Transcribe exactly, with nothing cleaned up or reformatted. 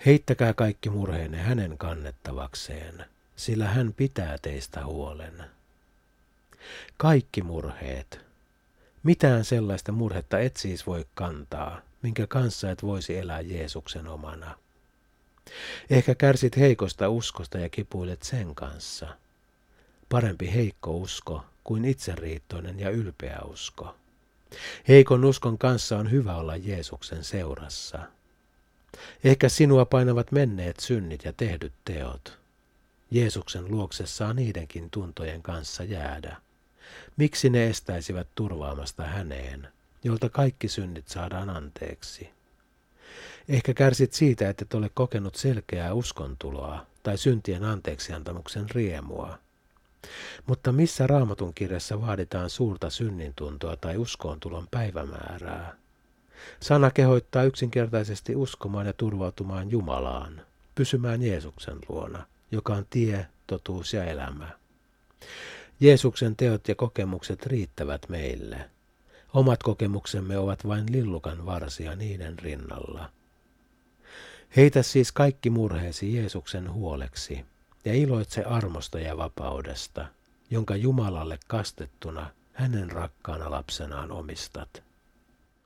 Heittäkää kaikki murheenne hänen kannettavakseen, sillä hän pitää teistä huolen. Kaikki murheet. Mitään sellaista murhetta et siis voi kantaa, minkä kanssa et voisi elää Jeesuksen omana. Ehkä kärsit heikosta uskosta ja kipuilet sen kanssa. Parempi heikko usko kuin itseriittoinen ja ylpeä usko. Heikon uskon kanssa on hyvä olla Jeesuksen seurassa. Ehkä sinua painavat menneet synnit ja tehdyt teot. Jeesuksen luokse saa niidenkin tuntojen kanssa jäädä. Miksi ne estäisivät turvaamasta häneen, jolta kaikki synnit saadaan anteeksi? Ehkä kärsit siitä, että et ole kokenut selkeää uskontuloa tai syntien anteeksiantamuksen riemua. Mutta missä Raamatun kirjassa vaaditaan suurta synnintuntoa tai uskoontulon päivämäärää? Sana kehottaa yksinkertaisesti uskomaan ja turvautumaan Jumalaan, pysymään Jeesuksen luona, joka on tie, totuus ja elämä. Jeesuksen teot ja kokemukset riittävät meille. Omat kokemuksemme ovat vain lillukan varsia niiden rinnalla. Heitä siis kaikki murheesi Jeesuksen huoleksi ja iloitse armosta ja vapaudesta, jonka Jumalalle kastettuna hänen rakkaana lapsenaan omistat.